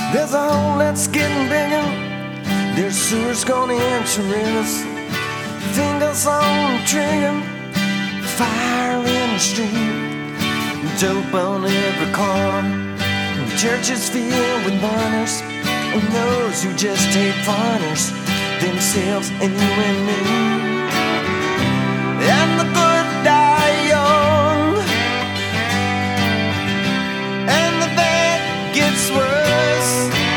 There's a hole that's getting bigger. There's sewers gonna enter us. Fingers on the trigger. Fire in the street. Dope on every corner. Churches filled with mourners. And those who just take foreigners, themselves and you and me. And the good die young, and the bad gets worse.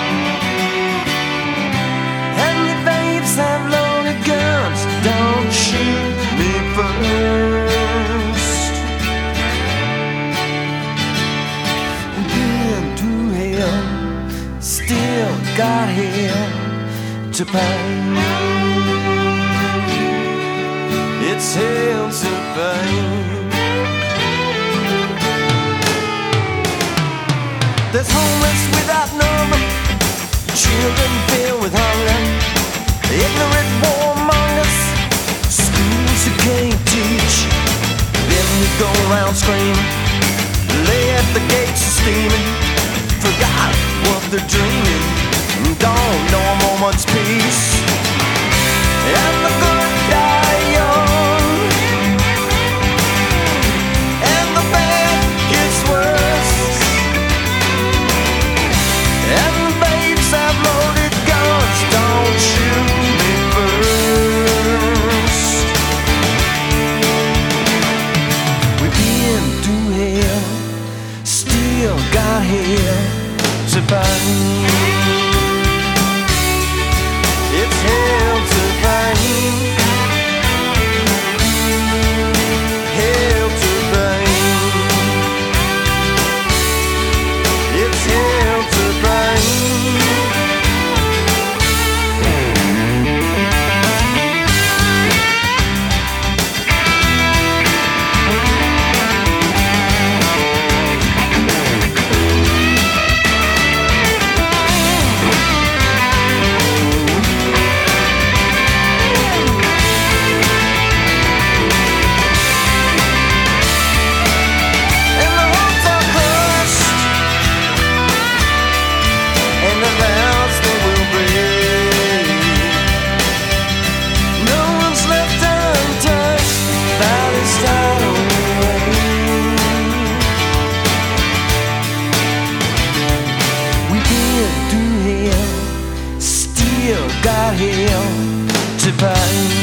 And the babes have loaded guns. Don't shoot me first. Been through hell, still got hell to pay. It's hell to pay. There's homeless without number, children filled with hunger, ignorant warmongers, schools who can't teach. Then we go around screaming, lay at the gates steaming, forgot what they're dreaming, don't know a moment's peace. And the good die young, and the bad gets worse. And the babes have loaded guns. Don't shoot me first. We've been through hell, still got hell to pay. It's hell to pay. Hell to pay. It's hell to pay. Got hell to pay.